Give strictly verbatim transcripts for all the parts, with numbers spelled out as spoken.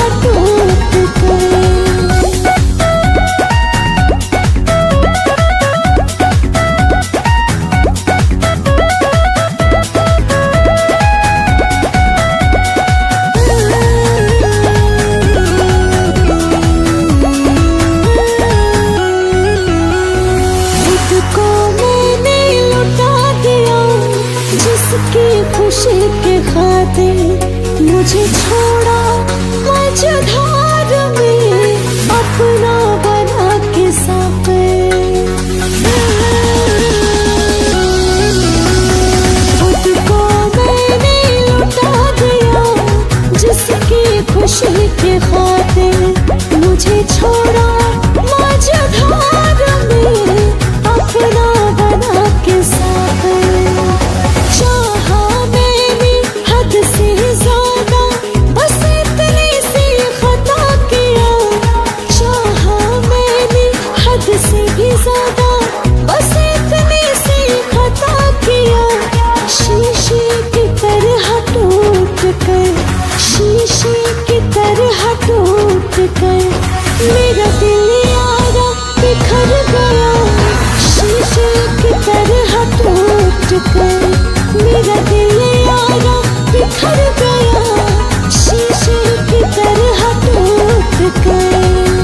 टूट कर। को मैंने लुटा दिया जिसकी खुशी के खातिर मुझे छोड़ा मझधार में अपना बना के साफिर। खुद को मैंने लुटा दिया जिसकी खुशी के खातिर मुझे छोड़ा मझधार में अपना बना के साफिर। चाहा मैंने हद से ज्यादा बस इतनी सी खता किया। चाहा मैंने हद से भी ज्यादा बस इतनी सी खता किया। शीशे की तरह टूट कर, शीशे की तरह टूट कर मेरा दिल यारा बिखर गया। शीशे की तरह टूट कर मेरा दिल यारा बिखर गया। शीशे की तरह टूट कर।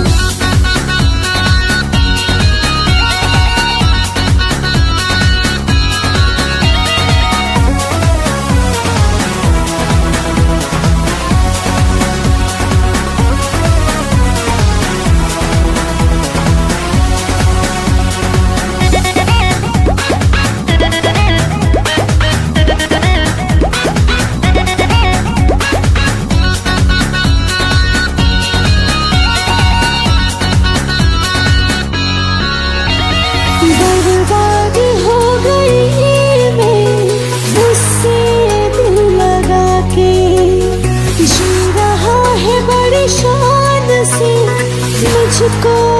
बर्बाद हो गई मैं उससे दिल लगा के। जी रहा है बड़ी शान से मुझको